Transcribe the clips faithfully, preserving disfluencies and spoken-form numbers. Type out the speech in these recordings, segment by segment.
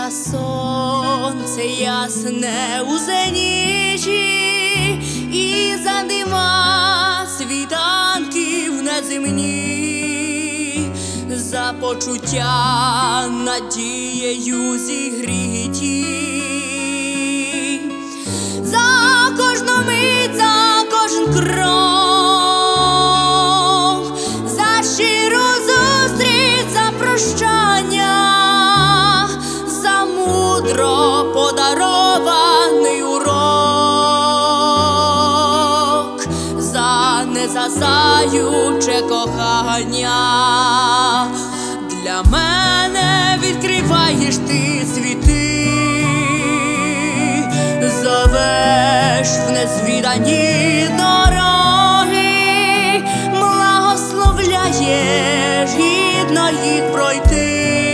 на сонце ясне у зеніті, і задима світанків неземні, за почуття надією зігріті, за кожну мить, за кожен крок, за щиру зустріч, за прощання, за мудро подарований урок, за незасаюче кохання. Для мене відкриваєш ти світи, зовеш в незвідані дороги, благословляєш гідно їх пройти,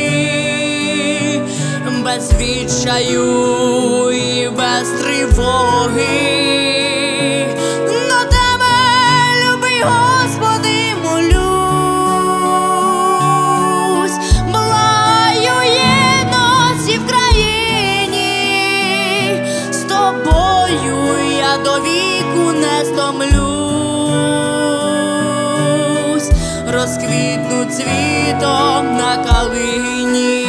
без відчаю і без тривоги. До тебе, любий Господи, молюсь, благаю єдності в країні, з тобою я до віку не стомлюсь, розквітну цвітом на калині.